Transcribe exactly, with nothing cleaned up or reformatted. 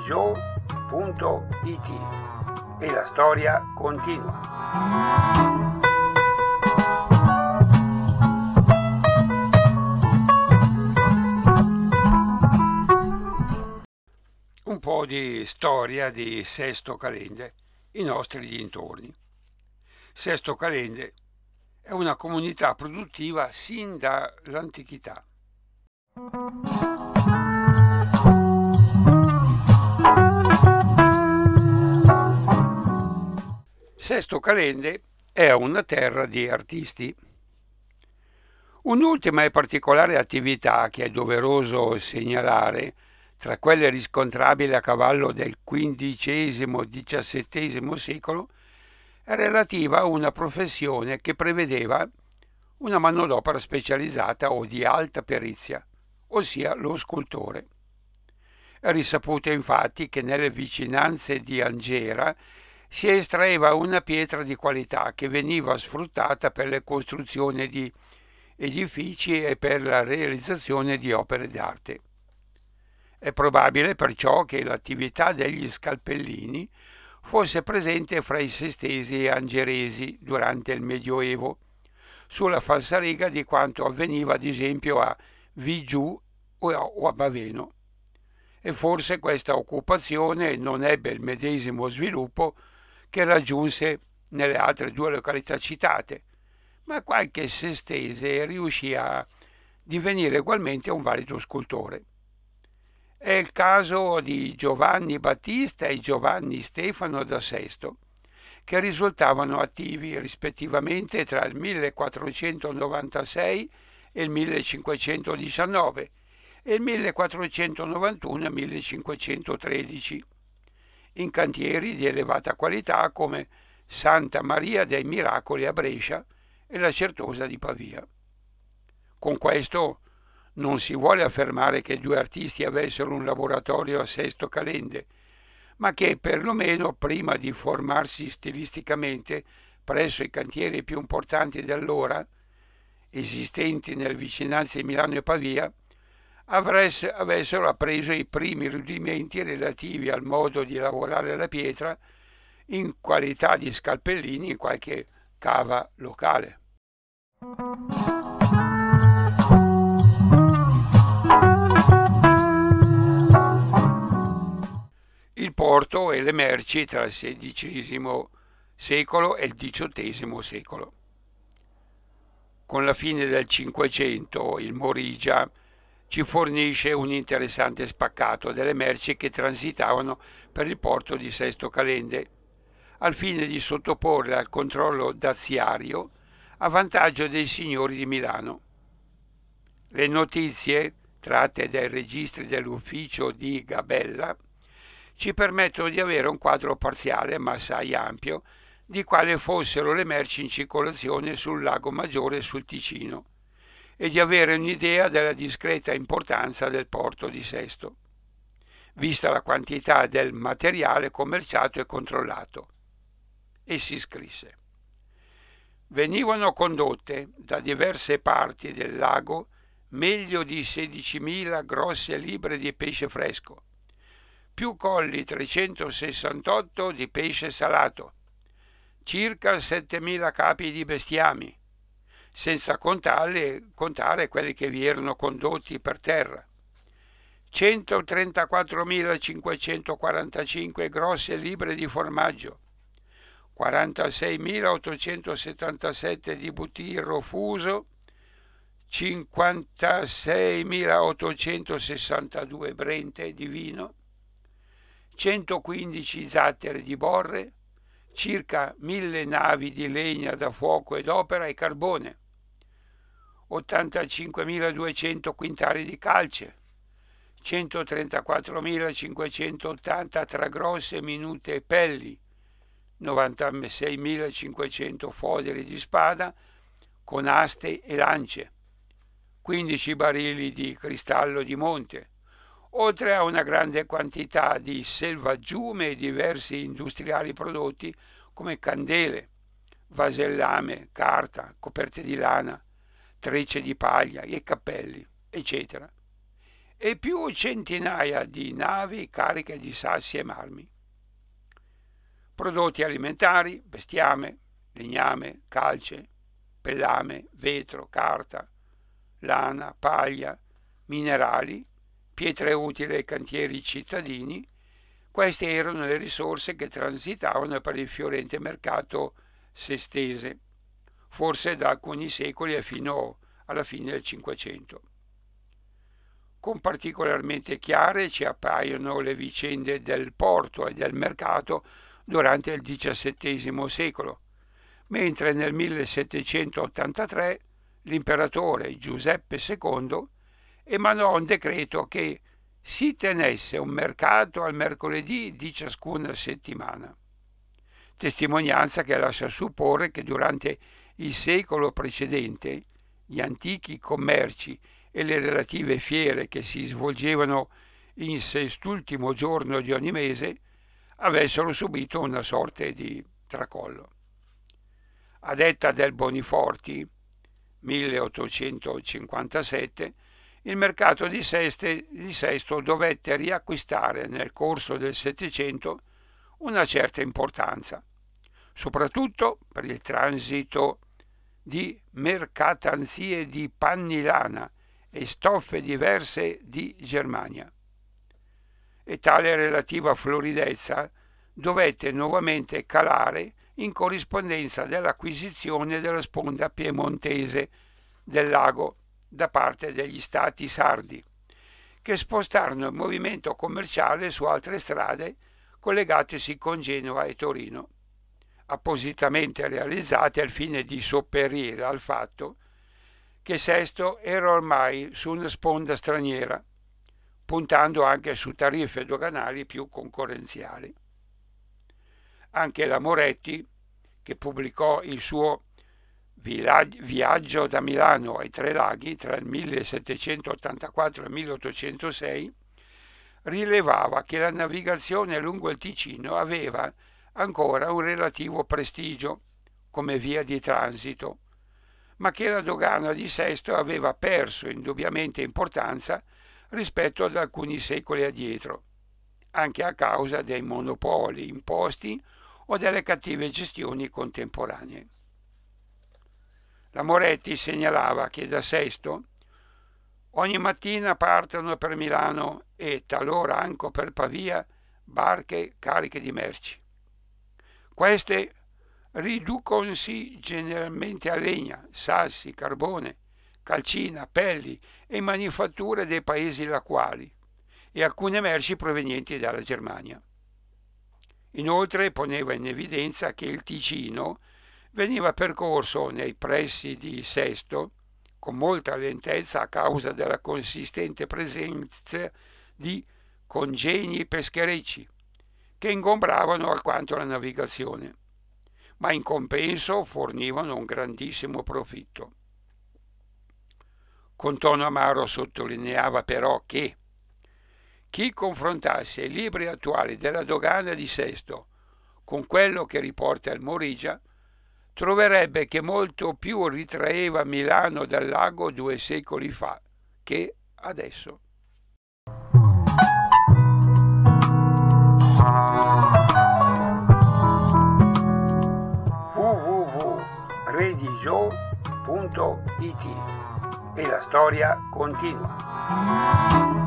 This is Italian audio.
joe punto it e la storia continua. Un po' di storia di Sesto Calende, i nostri dintorni. Sesto Calende è una comunità produttiva sin dall'antichità. Sesto Calende è una terra di artisti. Un'ultima e particolare attività che è doveroso segnalare, tra quelle riscontrabili a cavallo del quindicesimo diciassettesimo secolo, è relativa a una professione che prevedeva una manodopera specializzata o di alta perizia, ossia lo scultore. È risaputo infatti che nelle vicinanze di Angera si estraeva una pietra di qualità che veniva sfruttata per le costruzioni di edifici e per la realizzazione di opere d'arte. È probabile perciò che l'attività degli scalpellini fosse presente fra i sestesi e angeresi durante il Medioevo, sulla falsariga di quanto avveniva ad esempio a Vigiù o a Baveno. E forse questa occupazione non ebbe il medesimo sviluppo che raggiunse nelle altre due località citate, ma qualche sestese riuscì a divenire ugualmente un valido scultore. È il caso di Giovanni Battista e Giovanni Stefano da Sesto, che risultavano attivi rispettivamente tra il millequattrocentonovantasei e il millecinquecentodiciannove e il millequattrocentonovantuno e millecinquecentotredici, in cantieri di elevata qualità come Santa Maria dei Miracoli a Brescia e la Certosa di Pavia. Con questo non si vuole affermare che due artisti avessero un laboratorio a Sesto Calende, ma che perlomeno prima di formarsi stilisticamente presso i cantieri più importanti di allora, esistenti nelle vicinanze di Milano e Pavia, avessero appreso i primi rudimenti relativi al modo di lavorare la pietra in qualità di scalpellini in qualche cava locale. Il porto e le merci tra il sedicesimo secolo e il diciottesimo secolo. Con la fine del Cinquecento il Morigia ci fornisce un interessante spaccato delle merci che transitavano per il porto di Sesto Calende, al fine di sottoporle al controllo daziario a vantaggio dei signori di Milano. Le notizie, tratte dai registri dell'ufficio di Gabella, ci permettono di avere un quadro parziale ma assai ampio di quali fossero le merci in circolazione sul Lago Maggiore e sul Ticino e di avere un'idea della discreta importanza del porto di Sesto, vista la quantità del materiale commerciato e controllato. E si scrisse: venivano condotte da diverse parti del lago meglio di sedicimila grosse libbre di pesce fresco, più colli trecentosessantotto di pesce salato, circa settemila capi di bestiami, senza contare, contare quelli che vi erano condotti per terra, centotrentaquattromilacinquecentoquarantacinque grosse libbre di formaggio, quarantaseimilaottocentosettantasette di buttirro fuso, cinquantaseimilaottocentosessantadue brente di vino, centoquindici zattere di borre, circa mille navi di legna da fuoco ed opera e carbone, ottantacinquemiladuecento quintali di calce, centotrentaquattromilacinquecentottanta tra grosse e minute pelli, novantaseimilacinquecento foderi di spada con aste e lance, quindici barili di cristallo di monte, oltre a una grande quantità di selvaggiume e diversi industriali prodotti come candele, vasellame, carta, coperte di lana, trecce di paglia e cappelli, eccetera. e più centinaia di navi cariche di sassi e marmi. Prodotti alimentari, bestiame, legname, calce, pellame, vetro, carta, lana, paglia, minerali, pietre utili ai cantieri cittadini. Queste erano le risorse che transitavano per il fiorente mercato sestese, forse da alcuni secoli e fino alla fine del Cinquecento. Con particolarmente chiare ci appaiono le vicende del porto e del mercato durante il diciassettesimo secolo, mentre nel millesettecentottantatré l'imperatore Giuseppe secondo emanò un decreto che si tenesse un mercato al mercoledì di ciascuna settimana, testimonianza che lascia supporre che durante il secolo precedente gli antichi commerci e le relative fiere che si svolgevano in sest'ultimo giorno di ogni mese avessero subito una sorta di tracollo. A detta del Boniforti, milleottocentocinquantasette, il mercato di, Seste, di Sesto dovette riacquistare nel corso del Settecento una certa importanza, soprattutto per il transito di mercatanzie di panni lana e stoffe diverse di Germania. E tale relativa floridezza dovette nuovamente calare in corrispondenza dell'acquisizione della sponda piemontese del lago da parte degli stati sardi, che spostarono il movimento commerciale su altre strade collegatesi con Genova e Torino, appositamente realizzate al fine di sopperire al fatto che Sesto era ormai su una sponda straniera, puntando anche su tariffe doganali più concorrenziali. Anche la Moretti, che pubblicò il suo Viaggio da Milano ai Tre Laghi tra il millesettecentottantaquattro e il milleottocentosei, rilevava che la navigazione lungo il Ticino aveva ancora un relativo prestigio come via di transito, ma che la dogana di Sesto aveva perso indubbiamente importanza rispetto ad alcuni secoli addietro, anche a causa dei monopoli imposti o delle cattive gestioni contemporanee. La Moretti segnalava che da Sesto ogni mattina partono per Milano e talora anche per Pavia barche cariche di merci. Queste riduconsi generalmente a legna, sassi, carbone, calcina, pelli e manifatture dei paesi lacuali e alcune merci provenienti dalla Germania. Inoltre poneva in evidenza che il Ticino veniva percorso nei pressi di Sesto con molta lentezza a causa della consistente presenza di congegni pescherecci che ingombravano alquanto la navigazione, ma in compenso fornivano un grandissimo profitto. Con tono amaro sottolineava però che chi confrontasse i libri attuali della dogana di Sesto con quello che riporta il Morigia troverebbe che molto più ritraeva Milano dal lago due secoli fa che adesso. w w w punto redigio punto i t e la storia continua.